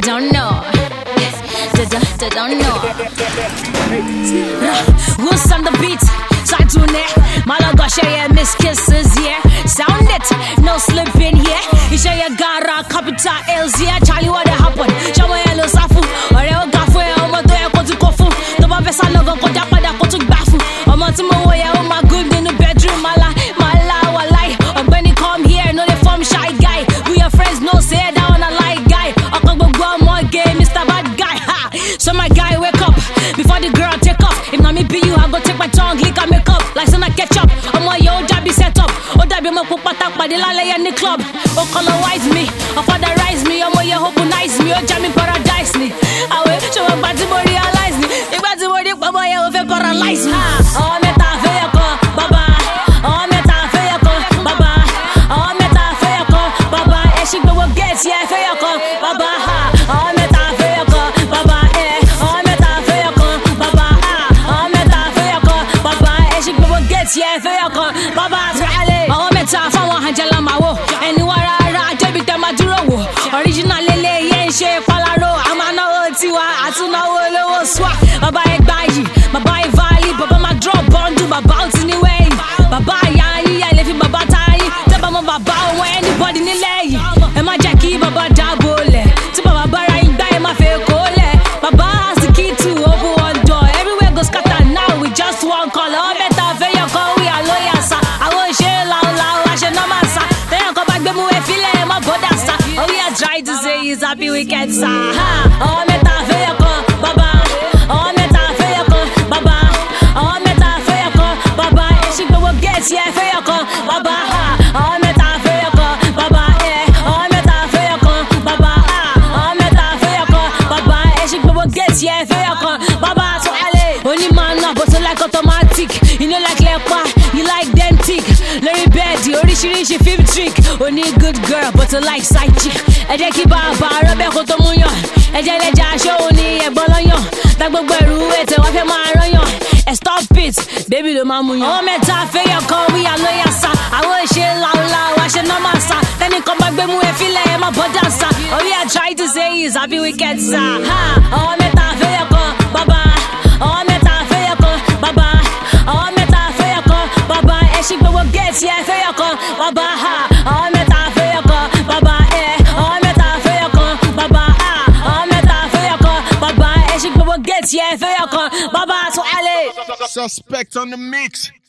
don't know. They don't know. Who's on the beat? Side to net. Malagosha, yeah, Miss Kisses, yeah. Sound it, no slipping here. You show your gara, capital L's, yeah. Charlie, what happened? Show me hello, Safu. Or you got for your mother, go to Kofu. The Babesa no go to Bafu. I'm on to my way, oh my good in the bedroom, my lie. Or when you come here, no, they form shy guy. We are friends, no, say that on a light guy. I come go more game, Mr. Bad Guy, ha. So my guy, wake up before the girl take off. If not me be you, I go take my tongue, lick and make up. Like son, I catch up. I'm on your job, be set up. Oh, that be my pupata, but the lala in the club. Oh, colorize me, oh, fatherize me. I'm on your hope, nice me. Oh, jam in paradise me. I will show my body, realize me. If I do what you want, I will paralyze me. Oh, meta, baba. Oh, meta, baba. Oh, meta, baba. And she go get, yeah, baba. Oh, meta, baba. Oh, meta, baba. Oh, meta, baba. And she go get, yeah, baba. Oh, meta, fama, hanjala, mawo. And you are a debit, maduro. Original lele, yeah, she palaro. I'm a no tiwa, I don't know, swap. Baba, egbayi, baba, valley, baba, my drop bundle, baba, anyway. Baba, yeah, I live in baba, tie. Tell my baba, when anybody in the lay. And my Jackie, baba, double. To baba, bara, in die, my fair call. Baba has the key to open one door. Everywhere goes scatter now with just one color. Oh, better, fair, call, we are lawyers. I won't share loud, I should not answer. Then I come back, the move, feel it, my brother. Oh, we are trying to say is happy weekend, sir. Oh, meta, fair, baba. Oh, meta, fair, baba. Oh, meta, fair, baba. She go get, yeah, fair, baba. Oh, meta, fair, baba. Oh, meta, fair, baba. Oh, meta, fair, baba. She go get, yeah, fair, baba. So, allez, only man, but so like automatic. You know, like lepa, you like them tick. Larry Bird, you originally film trick. Only good girl, but so like side chick. Ejeki baba, Robert Otomunyo. Ejele Jasho, only a bolonyo. Tagboberu, ete wafe maranyo. Stop it, baby, the mamunyo. Oh, meta, fair, we are lawyers. I will share loud, I should not massa. Then you come back, be move, feel like my bodansa. All we are trying to say is happy weekend, sir. Oh, meta, fair, baba. Oh, meta, fair, baba. Oh, meta, fair, baba. And she go get, yeah, fair, baba. Oh, meta, fair, baba. Oh, meta, fair, baba. Oh, meta, fair, baba. And she go get, yeah, fair, baba. So, allez. Suspect on the mix.